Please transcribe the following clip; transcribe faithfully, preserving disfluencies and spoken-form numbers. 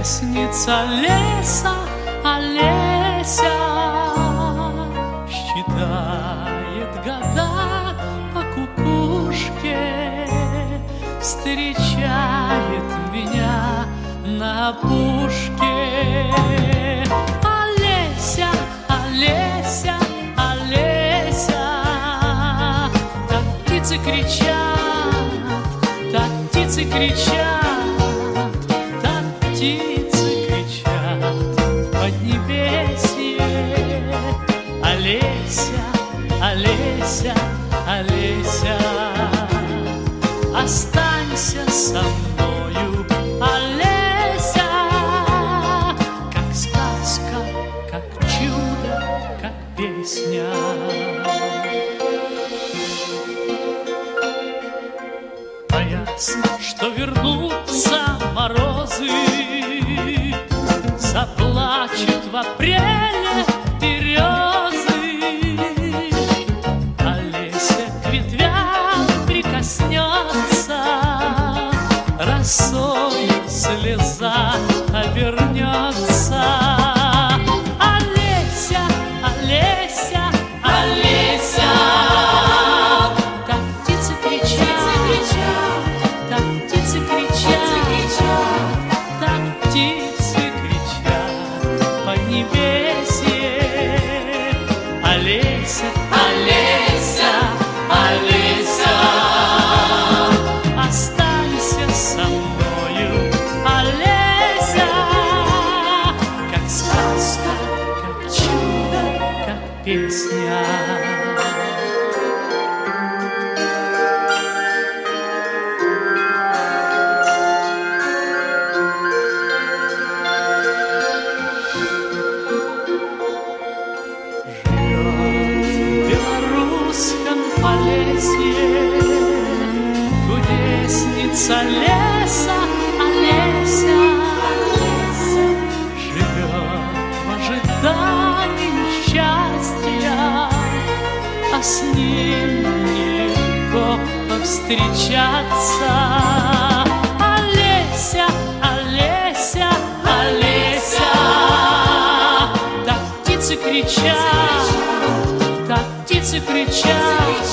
Ровесница леса, Олеся считает года по кукушке, встречает меня на опушке. Олеся, Олеся, Олеся, так птицы кричат, так птицы кричат, так птицы кричат в поднебесье. Олеся, Олеся, Олеся, останься со мною, Олеся, как сказка, как чудо, как песня. А ясно, что вернутся морозы, заплачет в апреле березы. Олеся к ветвям прикоснется, росой слеза обернется. Олеся, Олеся, Олеся, так птицы кричат, так птицы кричат, так птицы кричат в поднебесье. Олеся, Олеся, Олеся, останься со мною, Олеся, как сказка, как чудо, как песня. Кудесница леса, Олеся, живет в ожидании счастья, а с ним нелегко повстречаться. Олеся, Олеся, Олеся, так птицы кричат, так птицы кричат,